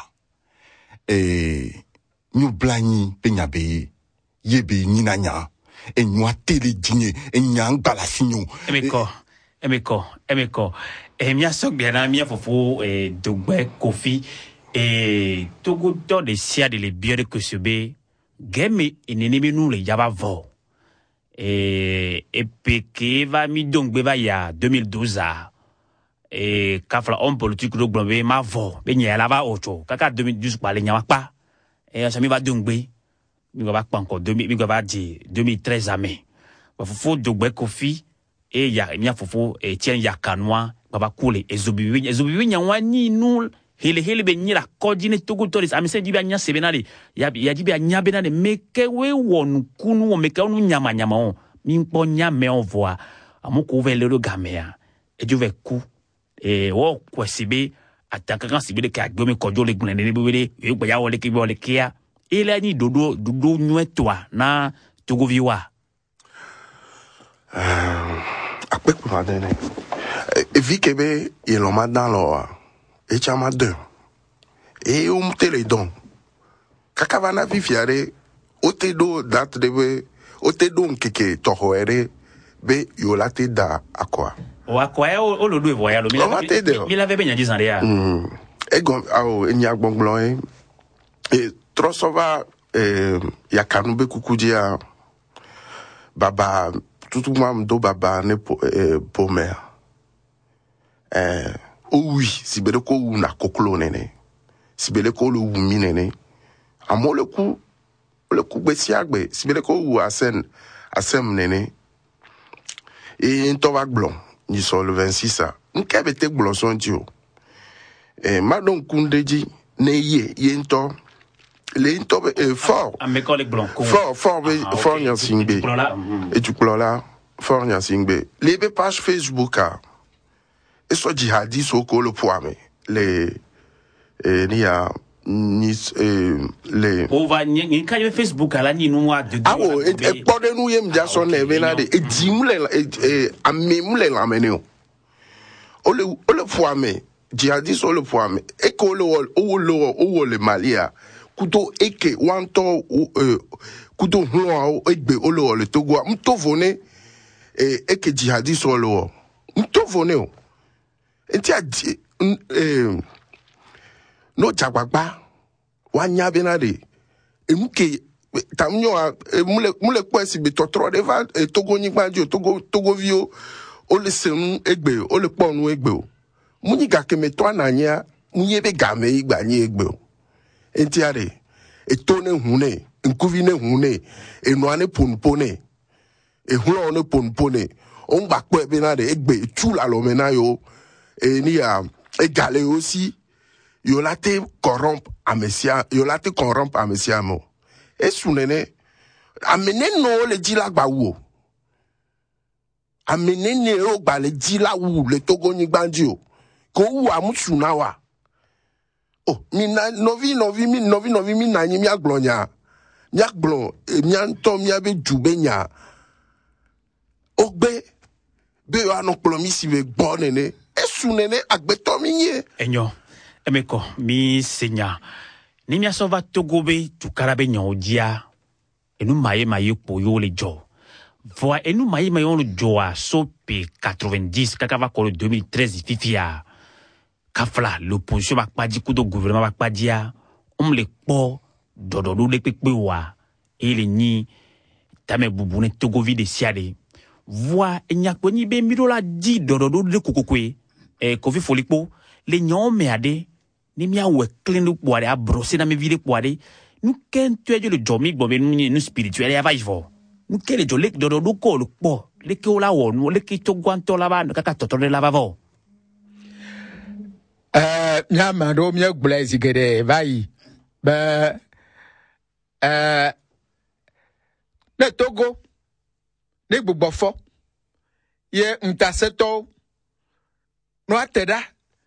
e nyu blani pe nya be ye be ni na nya enwa tele dîner enyang balasinyo emeko emeko emeko e mia sok bien na mia fofo e dogbe kofi e togo to de sia de le biere que sebe game enenemi nous le yaba vo e e peke va mi dongbe va ya deux mille douze a e kafla homme politique do glombe ma vo be nya la va ocho kaka deux mille douze pa le nya pa e ça mi va dongbe mi va pas encore deux mille mi va dire deux mille treize amé va fofo dogbe kofi e ya mi fofo e tien ya kanwa baba kule ezobiwi ezobiwi nya wani nu hele hele be nyira kodine togo toris amise dibi anya sebenale ya ya dibi anya benale meke we wonu kunu o meke onu nyama nyama on mi npo nyame on voa amoko vele lo gamea e juve ku e wo kwesibe ataka kan sibe de ka gbe mi kojo le gunle ne bebele e gba ya wole ki wole kia ile ni dodo dodo nyetwa na togo viwa euh akpe ku na ne e vi que be il en m'a dans l'or et chama deux et um télédon kakavana vi fiare otedo date de otedo nkeke tohoere be yolate da akwa o akwa e o lo do voya lo mi la mi la ve benya dizan ya mm e gon awo enya gbongbon e trosova eh ya kanube kukudia baba tout moi do baba ne po eh, pomer eh o oui si bele ko na koklo nene si bele ko lo wumi nene amo le ku le ku gbesi agbe si bele ko wu asen asem nene e nto va glon ni so le vingt-six a nkebe te glon son dio eh madon kundeji ne ye ye nto le nto eh, fort a me collègue blanc fort fort fort nya singbe et tu clo là fort nya singbe les page Facebook a et so jihadis au ko le poame les eh ni a ni eh les o va ni ka yo Facebook ala ni no wa de ah oh et pode nu yem ja so na be na de e dimle e amemle la meneo o le o le poame jihadis o le poame e ko le o le o le malia kuto eke wanto euh kuto hlo egbe o le le togo mto vone e eke jihadis o le mto vone o enti a eh no jagbagba wanya benade emuke tamnyo mule mule kwesi be totro deva togo nyigbanjo togo togo vio o le senu egbe o le ponu egbe o munyi gakeme to ananya munye be game igbanye egbe o enti are etone hune nkuvine hune enuane ponpone ehlo ne ponpone on gba pe benade egbe tu la lo menayo et ni a égalé aussi yolate corrompe à messia yolate corrompe à messia mo et sunene amene no le dila gba wo amene ne o gba le dila wu le togo ni gbandio ko wu amusuna wa oh mi na novi novi mi novi novi mi na nyi mi aglonya mi aglon e mi anto mi abe jubenya ogbe be yo anoklo mi si be bonene esunene agbeto minye enyo emeko mi senya ni mi asova togobe tukarabe nyodia enu maye maye po yo le jo voa enu maye maye on le joa sope quatre-vingt-dix kakava ko le deux mille treize fifia kafla l'opposition ba pa di kudo gouvernement ba pa dia on le po dododo le pepe wa ele ni tame bubune togovi de siade voa enyakpo ni be mirola di dododo le kokokwe e kofi folikpo le nyon meade ni mia we clean up boire a brosser na me vile boire nous ken tu le jomi gbo be nous spirituel ya va ivo nous ken le jolek dododo ko le po le ke ola won le ke to gwanto la ba kaka toto de la bavo eh nyama do mi egblezi gede vai be eh ne Togo ne gbofo ye ntaseto no ateda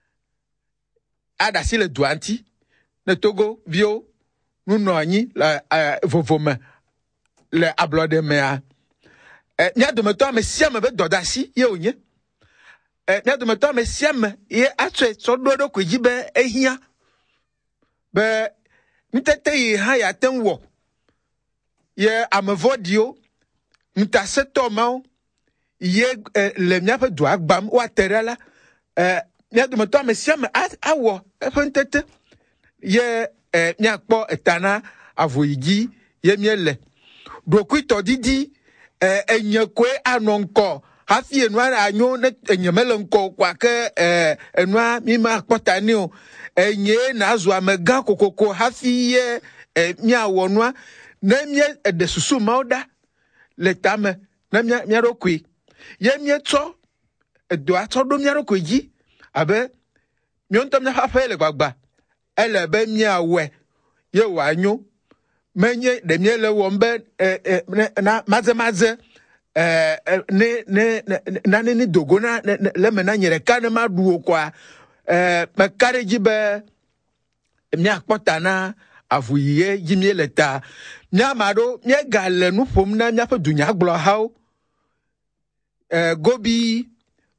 ada si le duanti ne Togo vio nu no anyi la vovome le ablode mea eh nya de meto me siam be dodasi ye onye eh nya de meto me siam ye atwe so dodo kwaji be ehia be ntete yi ha ya tenwo ye amevodio ntaseto ma ye le mia pe do agbam wa terela eh nya de meto me siam awo e pentete ye eh nya kpo etana avoyigi ye miele dokuito didi eh enyekwe anonko hafi enwa anyo ne enyemele nko kwa ke eh enwa mi ma kpotani o enye na azu amega kokoko hafi ye eh mia wonwa na mie de susu mauda le tame na mia mia rokui ye mie to edo ato do mia rokui ji abe mi ontam na hafa le gbagba ele be mia we ye wanyo menye de mie le wombe eh, eh, na maze maze eh ne ne na ne ni dogo na le mena nyere ka ne maduo kwa eh me kareji be mi akpota na avuye jimie leta mi amado mi gale nu pom na mi afa dunya glo hawo eh gobi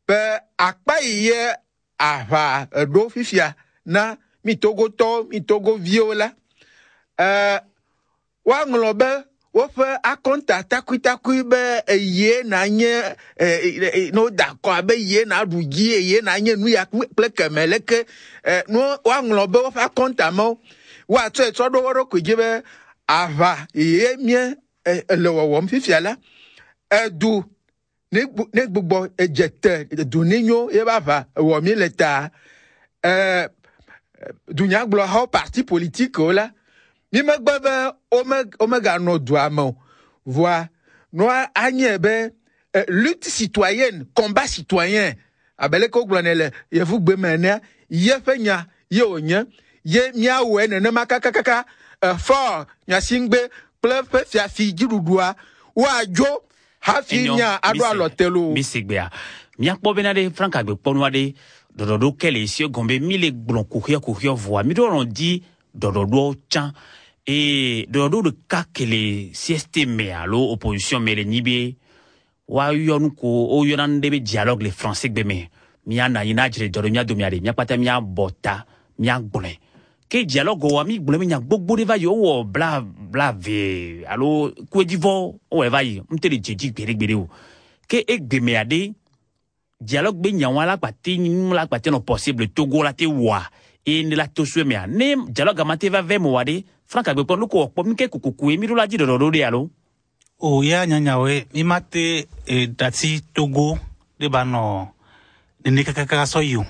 be akpa ye ava do fifia na mi Togo to mi Togo viola euh wa nglobe wo fe akonta takui takui be ye na nye no d'accord be ye na rugi ye na nye nu ya ple kemele ke no wa nglobe wo fe akonta mo wa tso tso do woro ku jibe ava ye mie le wo mfifia la edu ne ne gbogbo ejete du ninyo ye baba wo mi leta euh dunya glo ha parti politique la mi magba omega omega no douamo voix no anyebe lutte citoyenne combat citoyen abele ko glanele ye fu gbe mena ye fenya ye onya ye mia we ne makaka kaka fort nya singbe plefe fia fi jirudua wa jo ha fi nya ado alotelo bisigbe mia po benade franka gbe ponwade dododo kele isi gombe mille blon courir courir voix mi do on dit dododo chan et dododo de ka kele sieste me alo opposition me le nibe wa yonu ko o yonande be dialogue les français gbe me mi ana ina jire dodo mi adomiade mi apata mi abota mi agbole ke dialogue wa mi gbole mi nya gbogbo de va yo wo bla bla ve alo ko divo o e va yi mtele jeji gbere gbere o ke egbe me ade dialogue be nya wala pati ni la pati no possible Togo la te wa e ne la to swe me ne dialogue amate va ve mo wade franka gbe pon ko po mi ke kukuku e mi la ji dodo de alo o ya nyanya we mi mate e dati Togo de bano de ne kaka so you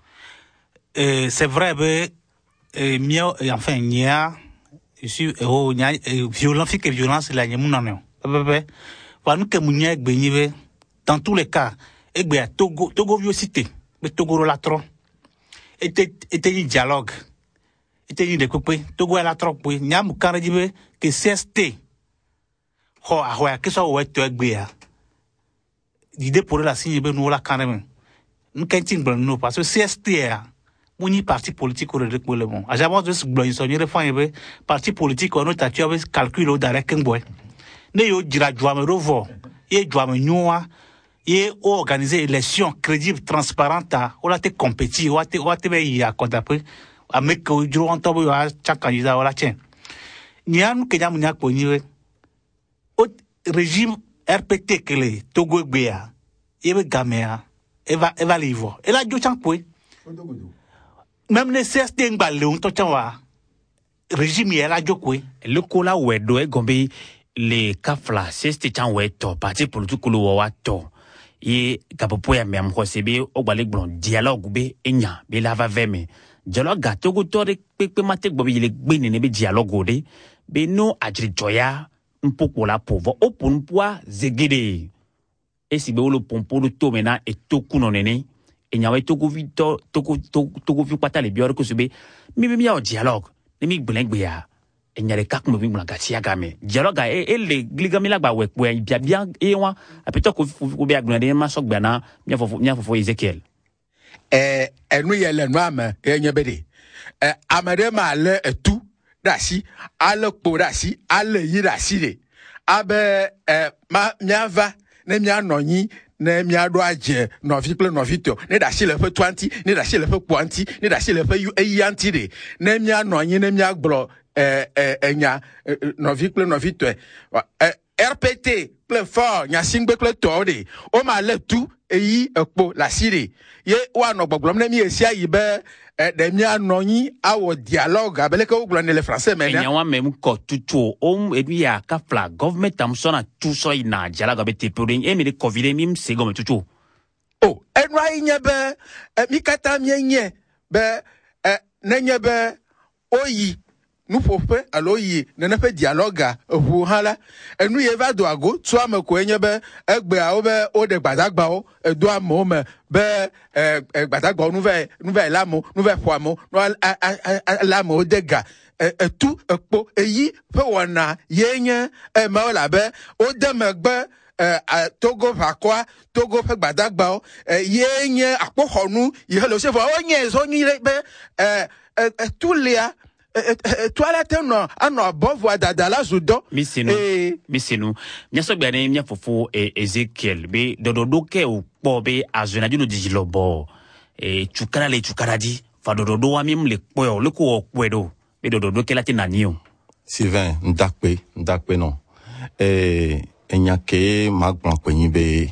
euh c'est vrai be e mia enfin nya ici o nya violence que violence la nya munano bebe wa nu ke munya egbe yin be dans tous les cas egbe Togo Togo vio cité be Togo la tro était était un dialogue était une découpé Togo la tro pe nya mu kan jibe que C S T ho a ho ke so we to egbe ya l'idée pour la signe be nous la kan même nous kentin blan no parce que C S T ya muni parti politique au redek le bon ajabo de blan so ni refan be parti politique on ta tu avais calculé au direct boy ne yo jira joame rovo ye joame nyua ye organiser élection crédible transparente ou la te compétir ou te ou te be ya kontape avec ko juro on tobo ya chaque candidat wala tien nian ke jamu nyak po niwe au régime R P T que le Togo gbea ye be gamea eva eva livo et la jo chankpo même les C S T ngba le on to chanwa régime ye la jo kwe le kola wedo e gombe le kafla C S T chan weto parti politique lo wa to ye kapopo ya mem ko sebe o gbale gbon dialogue be enya be la va veme dialogue ga Togo to de pepe mate gbo be le gbe ne be dialogue de be no ajri joya mpoko la pauvre o ponpoa zegede et si be o lo pompo lo to mena e toku no nene enya we Togo vito Togo Togo vi pata le bior ko sebe mi be mi o dialogue ne mi gblen gbe ya enya le kak mo bi gblan ga tia game dialogue e e le gligami la gba we po bia bia e wa apeto ko ko be agblon de ma so gba na mi fofo mi fofo Ezekiel eh enu ye le no ama enya bede eh amade ma le etu dasi ale kpo dasi ale yi dasi de abe eh ma miava ne mi anonyi ne mi ado aje no fi ple no fito ne dasi le fe twenty ne dasi le fe twenty ne dasi le fe eyanti de ne mi anonyi ne mi agblo eh eh enya no fi ple no fito eh R P T ple fort nya singbe ple to de o ma le tu eyi ekpo la sire ye wa no gbogbom ne mi esia yi be eh de mi anonyi awo dialogue abele ko glo ne le français maintenant enya wa mem ko tutu o edu ya ka fla government am so na tu so ina dialogue be te pore e mi de covid mi se go tutu oh enwa nya be mi kata mi nye be eh ne nye be oyi nous pouvons alors y ne ne fait dialogue pour hala et nous y va doago soit me ko nyebe egbe a obe o de gbadagba o do amo me be eh gbadagba nous va nous va la mo nous va po mo la mo dega e tout po eyi pe wona yenye e ma la be o de megbe eh Togo va quoi Togo fe gbadagba o yenye apohonu ye lo se fo o nye so nyi be eh tous les toilette no ano above adadala zudo misinu misinu nyaso gba ne nya fofo Ezekiel be dododo ke o po be azuna ju no dijilobo e chukara le chukara di fa dododo wa mim le po le ko okwedo be dododo ke lati nanio Sylvain ndakpe ndakpe non eh enyake magbon kwenyi be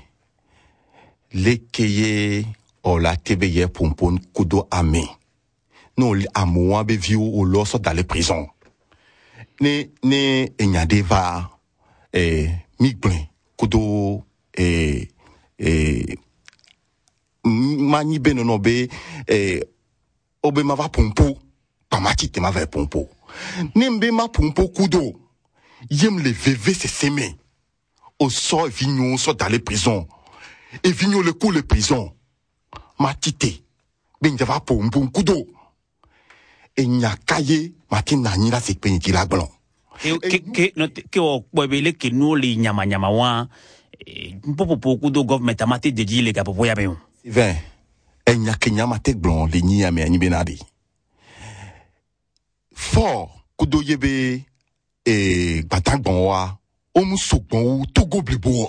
lekeye o la tebe ye pompon kudo ame no amoa be viu o loso dans les prisons ne ne enyade va eh migblen kudo eh eh mani be no be eh obe ma va pompo pamati te ma va pompo nembe ma pompo kudo yem le veve se semer au sort vignon sort dans les prisons et vignon le coup les prisons matite ben va pompo kudo et nyakaye matina nyira se peniti la blanc ke ke no ke o pobele ke no li nyama nyama wa popo poku do government amate de di le ka popo ya be Sylvain et nyake nyama te blanc le nya me anyi benadi fort kudo yebe e batagbon wa o mu sogbon togo blebo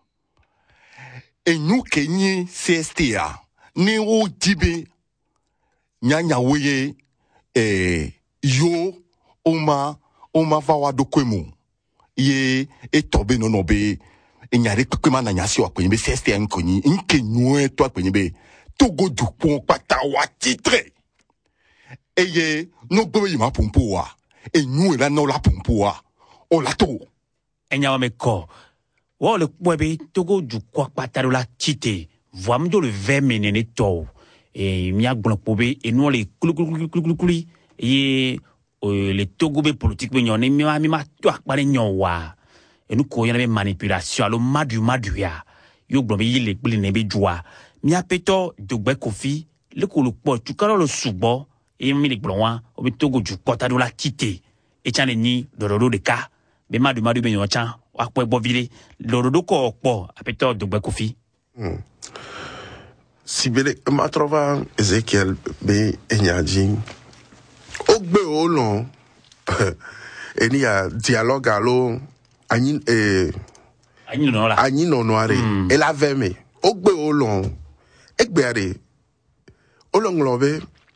e nyu kenyi C S T A ni o dibe nyanya weye eh yo oma oma vawa do kwemu ye etobe no no be enyare kwema na nyasi wa kwenye C S T N konyi nke nwe to kwenye be togo du pon pata wa titre eye no gbe yima pompo wa enyu la no la pompo wa o la to enya wa meko wo le kwebe togo du kwa pata la tite voam do le vingt menene to et mi agbon pobe et nous les kuli et les togo be politique be nyone mi ma mi ma to akpare nyowa et nous ko yana be manipulation alo madu madu ya yo gbon be yile gbili ne be joa mi apeto dogbe kofi le ko lo po tu karo lo subo et mi le gbon wa o be togo ju kota do la tite et chane ni dododo de ka be madu madu be nyocha akpo bo vile dododo ko po apeto dogbe kofi mm. Sibele ma trova Ezekiel be enyaji ogbe olon eni a dialogue alo anyi eh anyi no la anyi no no are e la veme ogbe olon egbere olon lobe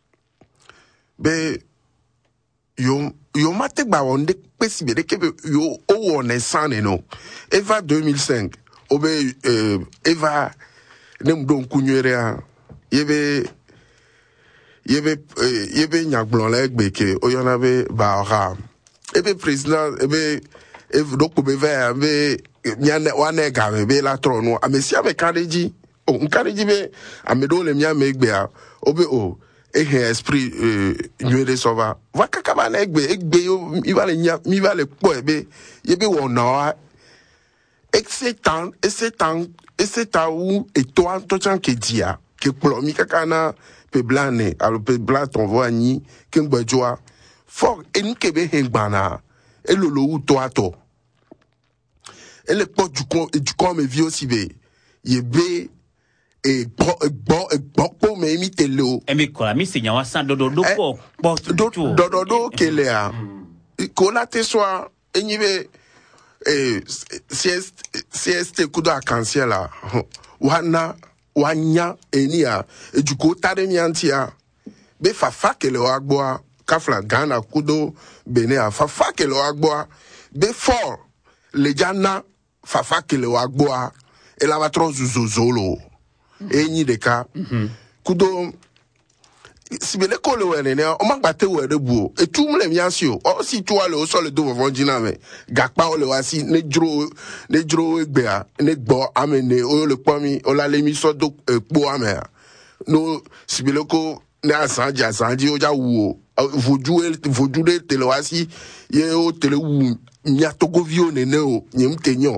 be yo yo mate gba won de pe sibele ke yo o won san no eva deux mille cinq obe euh, eva nem don kunywere a yebe yebe yebe nyagbon la egbe ke oyona be baora ebe president ebe eve do ko be va be nyane wane ga be la trono amesi ame kadeji o nkadeji be amedo le mia me egbe a obe o ehe esprit nywere sova va kakaba na egbe egbe yo mi va le nya mi va le po ebe yebe wona et c'est tant et c'est tant et c'est à où et toi toi tiens que dia que plomi kakana pe blane alors pe blan ton voix ni que ngbajoa fort et ni kebe hengbana et lolo ou toi to et le pot du con du con me vie aussi be yebe et bon bon bon pour me imiter le e me ko la mi senya wa san dodo do ko po dodo dodo kele a ko la te soir et ni be eh C S T kudo akansia la wana wanya enia eduko tare miantia be fafa kele wagboa kafla Ghana kudo bene a fafa kele wagboa be for le jana fafa kele wagboa e la batro zuzozolo enyi deka kudo sibele ko le wene ne o magbate we de bu e tum le miansio o si tu ale o so le do vonjina me gakpa o le wasi ne jro ne jro egbe a ne gbo amene o le pomi o la le mi so do po ame no sibele ko ne asanji asanji o ja wu voju voju de te le wasi ye o tele wu nya togo vio ne ne o nyem tenyo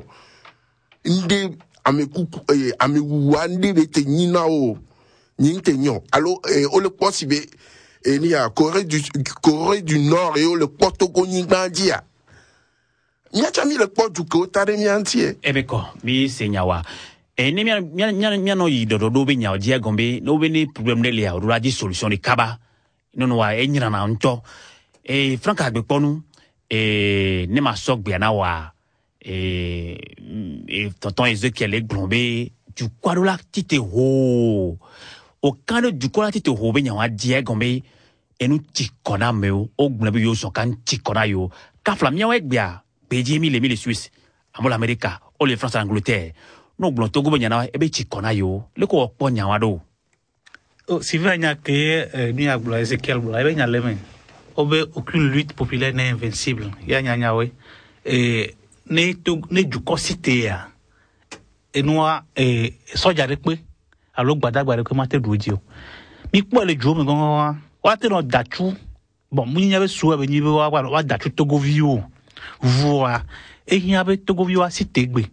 ndi ame kuku e ame wu andi be te nyina o Nintenyon. Alors, eh, on le possible, il y a Corée du, Corée du Nord et on le Portugal Ningandia. Il y a jamais le port du côté de entier. Eh bien, quoi, mi senyawa. Eh, ne mia mia mia no yi do do be nya o dia gombe no be ni problem de lia o di solution de kaba. No no wa e nyina na nto. et Franck Agbekponu et ne ma sok biana wa et et tonton Ezekiel est glombé du kwadola tite ho au kano du kwadola tite ho be nyawa die gombe enu tikona meo o glombe yo so kan tikona yo ka flamia we gbia beji mi le mi le Suisse amo l'Amérique o le France Angleterre no glon Togo be nyana e be tikona yo le ko okpo nyawa do o si vanya ke ni agula Ezekiel bula be nyale men obe aucune lutte populaire n'est invincible ya nyanya we et ne to ne du cosité ya et noa et soja rekpe alo gbadagba rekpe mate doji o mi po le jo me gon wa te no dachu bon mu nya be so be ni be wa wa dachu Togo vio voa e nya be Togo vio cité gbe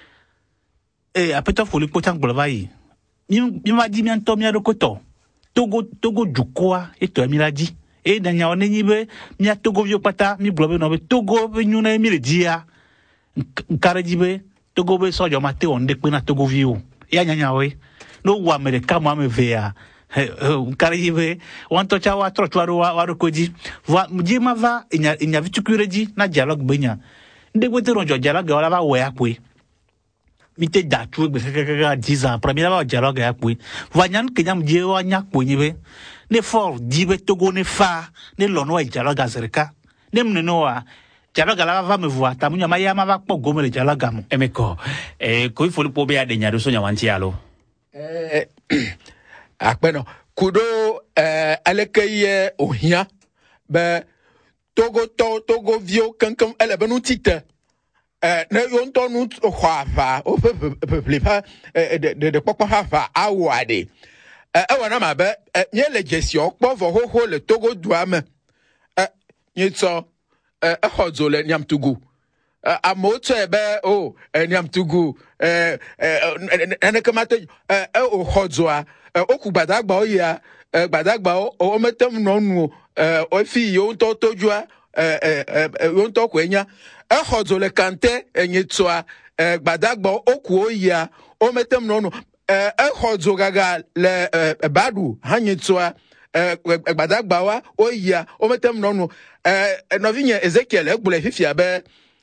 e apeto foli po tan gbolova yi mi mi ma di mi anto mi adokoto Togo Togo jukoa e to mi la di e na nya oni be mi Togo vio pata mi blobe no be Togo be nyuna mi le dia nkare di be Togo be sojo mate on de pe na Togo vio ya nya nya we no wa me de kama me vea nkare di be wan to cha wa tro tro wa wa ko di va di ma va nya nya vitukure di na dialogue be nya de go te ron jo dialogue wala ba we apwe mi te da tu be ka dix ans premier ba dialogue apwe va nyan ke nyam je wa nya ko ni be ne for di be Togo ne fa ne lo no dialogue azerika ne mne no wa dialogue la va me voir ta munya ma ya ma va po go me le dialogue mo emeko eh ko ifo po be ade nya do so nya wanti alo eh akpeno kudo eh alekeye ohia be Togo to Togo vio kankan ele benu tite eh ne yon to nu khwafa o peuple pas de de de papa hafa awade eh e wana ma be nye le gestion povo ho ho le Togo douame eh nyitso eh hodzo le nyam Togo a moto ebe o nyam Togo eh ene kamate eh o hodzo a oku gbadagba o ya gbadagba o metem no nu o fi yo to tojua eh yo to kwenya e hodzo le kante enyetsoa gbadagba oku o ya o metem no nu e hodzo gaga le badu hanyetsoa gbadagba wa o ya o metem no nu eh novinya Ezekiel egbule fifia be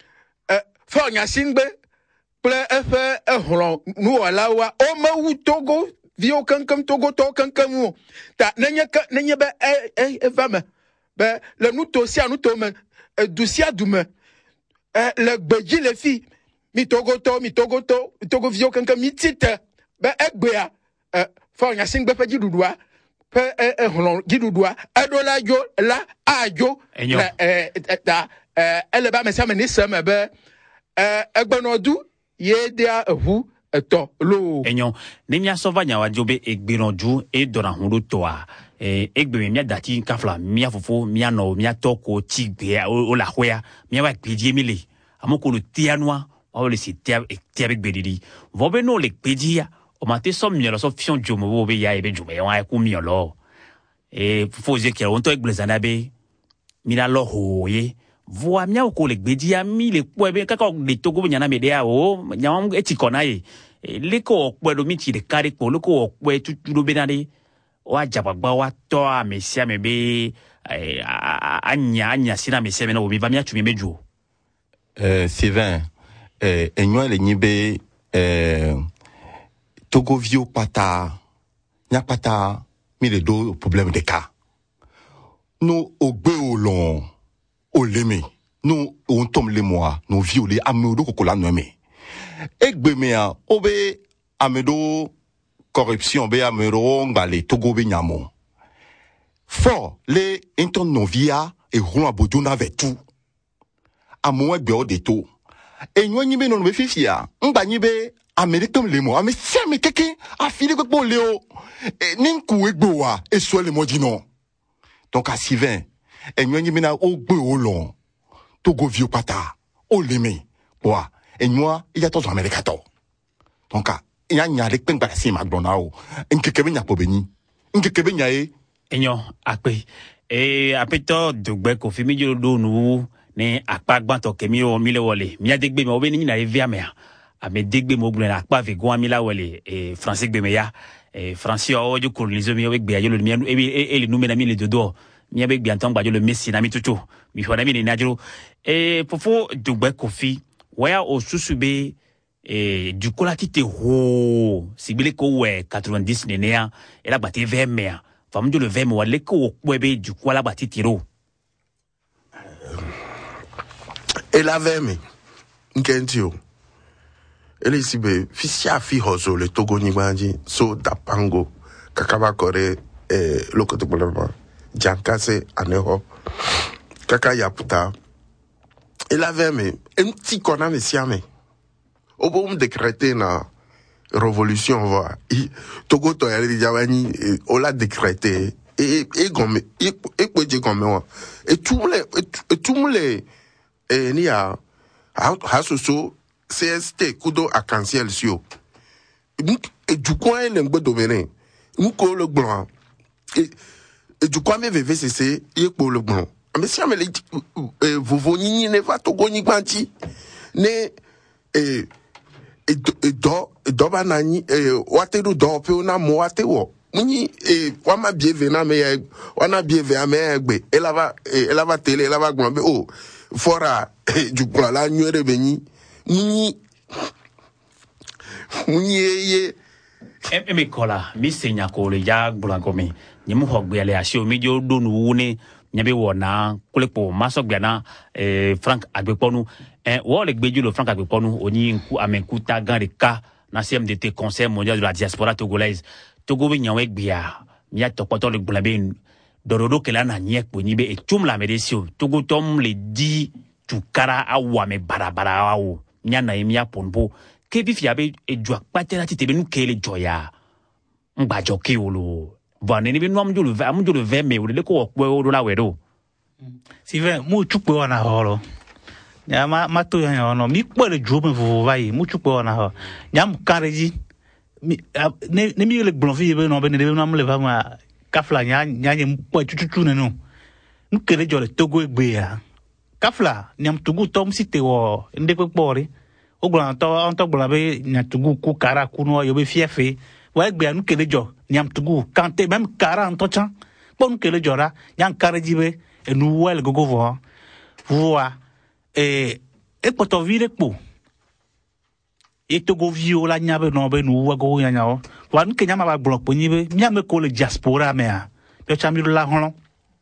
fo nya singbe ple efe ehron nu wala wa o mawu Togo vio kankam Togo to kankam ta nenye nenye be e e va me be le nu to si anu to me dusia dume le gbeji le fi mi Togo to mi Togo to Togo vio kankam mi tite be egbea fo nya singbe pe jidudua pe ehron jidudua edola jo la ajo eh ta ele ba me sa me ni se me be eh egbenodu ye dia ehu eto lo enyo ne mia sova nya wa jobe egbenodu e dora hunro toa eh egbe mia dati kafla mia fofo mia no mia toko tigbe o la hoya mia wa gbedie mile amoko lo tianwa o le si tia e tia gbedidi vo be no le gbedia o mate so mi lo so fion jomo bo be ya e be jomo e wa ku mi lo e fofo je ke on to egblezana be mi la lo hoye voa mia ko le gbedia mi le po be kaka le Togo nyana medea o nyam etikona ye le ko po do mi ti de kare po le ko po tutu be na de o ajabagba wa to a mesia me be anya anya sina mesia me no bi va mia tu me mejo euh Sylvain euh enyo le nyibe euh Togo vio pata nya pata mi le do problème de cas nous ogbe olon oleme nous on tombe les mois nous violer amedo kokola noeme egbe mea obe amedo corruption be amedo ngale Togo be nyamo for les inton novia e ron abodona avec tout amo egbe o de to enyo nyibe no be fifia ngba nyibe american le mo ame seme keke afili ko po leo ninku egbo wa e so le mo dino donc à Sylvain enyo nyibe na ogbe olon Togo vio pata o leme wa enyo il y a tous America to donc il y a nya le pen ba si magbona o nkeke be nya po beni nkeke be nya e enyo akpe e apeto dogbe ko fi mi jo do nu ni apagban to kemi o mi le wole mi adegbe mi o be ni na via me a me degbe mo gbule na apa ve go mi la wole e français gbe me ya e français o jo coloniser mi o gbe ayo lo mi e le nu me na mi le dodo mi be bientôt ba le Messi na mi tutu mi fona mi ni najuro e fofo dugbe Kofi waya o susube e du kola tite ho sibile ko we quatre-vingt-dix nenea e la bati vingt mea fam du le vingt mo le ko kwebe du kola bati tiro e la vingt nkentio ele sibe fisia fi hozo le Togo nyigbanji so dapango kakaba kore eh lokoto problema jankase aneho kaka yaputa e la vingt un petit kona me siame obo um décréter na révolution va Togo to yali jawani o la décréter et et gomme et et poje gomme et tout les et tout les et ni a ha so so C S T kudo arc-en-ciel sio et du coin le ngbo mene nko le blanc et et du coin me V V C C e pour le blanc mais si amele vovo ni ne va Togo ni gbanti ne et et do do banani e wateru do pe na mo watewo ni e wa ma bieve na me wa na bieve ame egbe elava elava tele elava gbon be o fora du kwa la nyere beni ni ni ye e me kola mi senya ko le ya blanco mi ni mo hogbe ale asio mi jo do nu ne nyabe wona kulepo maso gbiana eh Frank Agbeponu eh wo le gbeju le Frank Agbeponu oni nku amenkuta ganreka na C M D T Conseil mondial de la diaspora togolaise Togo be nyawe gbia mi atopoto le gblabe dorodo kela na nyek ponibe e tum la medesio Togo tom le di tukara awa me barabara awo nyana emia ponbo ke bi fiabe e jwa patela titebe nu kele joya mbajo ke olo vaneni bi nom julu va mu julu vingt mai o le ko okwe o la wedo si ve mu chukwe wana holo ya ma ma to ya ono mi po le jo me vo vai mu chukwe wana ho nyam kareji mi ne ne mi le blonfi be no be ne be no le va ma kafla nya nya ni po chuchuchu ne no nu kele jo le Togo egbe ya kafla nyam tugu tom site wo nde ko pore o glan to on to glan be nya tugu ku kara ku no yo be fiefe wa egbe anu kele jo nyam tugu kante même quarante ans bon kele jora nyam karejibe enu wel gogo vo voa e e poto vire po e Togo vio la nyabe no be nu wa go nya o wa nu kenya ma ba block po nyibe nyame ko le diaspora me a pe chamiru la hon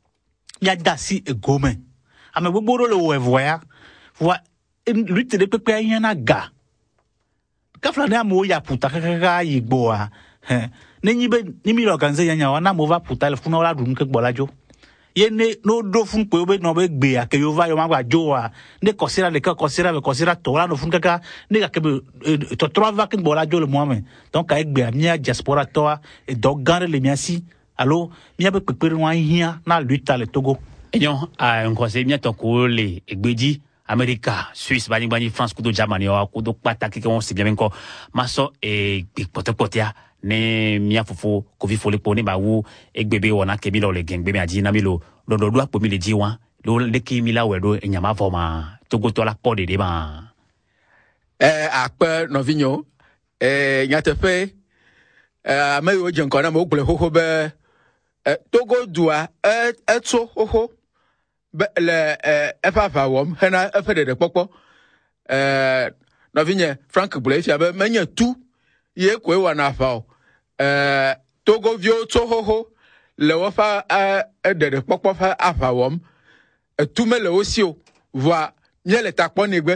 ya dasi e gome ame gbogbo le wo voya wa lutte de pepe yen na ga kafla na mo ya puta kaka yigbo a ne nyibe ni mi organize yan yan na mo va puta le funa la dun ke gbolajo ye ne no do fun pe obe no be gbe a ke yo va yo ma gba jo a ne considera le ka considera be considera to la no fun kaka ne ka ke to trois va ke gbolajo le mo me donc a gbe a mi diaspora to a e do gare le mi asi allo mi be pepe no hia na lutte le Togo enyo a un conseil mi to ko le egbeji America, Suisse, bani bani France, kudo Germany, o kudo pataki ko si bien encore. Maso e pote potea ne mia fofo ko vi fole poni ba wu e gbebe wona ke mi lo le gen gbebe aji na mi lo lo do do apo mi le ji wan lo le ki mi la wedo enyama voma Togo to la pode de ba eh akpe novinyo eh nyatefe eh ameyo jenko na mo gbele hoho be eh Togo dua eh etso hoho be le eh efafa wom hena efede de popo eh novinye Frank gbele fia be menye tu ye kwe wa na fa eh Togo vio to hoho le wofa eh de de popo fa afa wom tu me le osio voa nye le takpo nigbe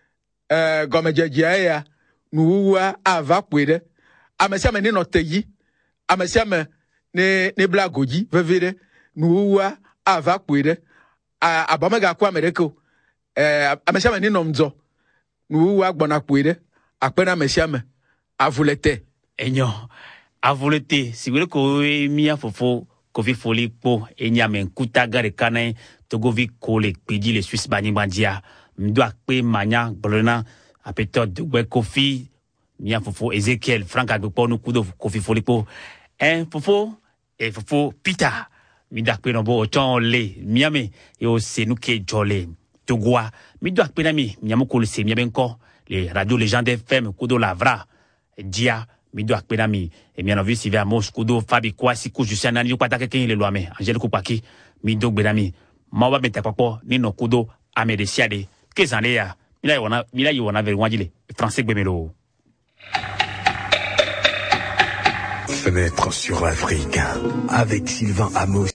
eh gomejejia ya nuwa ava kwede amesiame ni no teyi amesiame ni ni blagoji vevede nuwa ava kwede abamega kwa mereko eh amesiame ni no mzo nuwa gbona kwede apena amesiame avulete enyo avulete sigure ko mi afofo Kofi foli po enyame nkuta gare kanai Togovi kole pedi le Suisse bani bandia mdo akpe manya blona apeto dugbe Kofi mia fofo Ezekiel Frank Agbeponu kudo Kofi foli po en fofo e fofo Peter mi dakpe no bo oton le miame e o senuke jole Togoa mi do akpe na mi miamo kole se miabe nko les radio légendes F M kudo lavra dia mi do akpena mi e mi anovi Sylvain Amos kudo Fabi Kwasi ku Justin Nani pata ke ken le lo ame Angel Kupaki mi do gbena mi ma wa beta papo ni no kudo Amede Siade ke zande ya mi la yona mi la yona ver wajile français gbemelo. Fenêtre sur l'Afrique avec Sylvain Amos.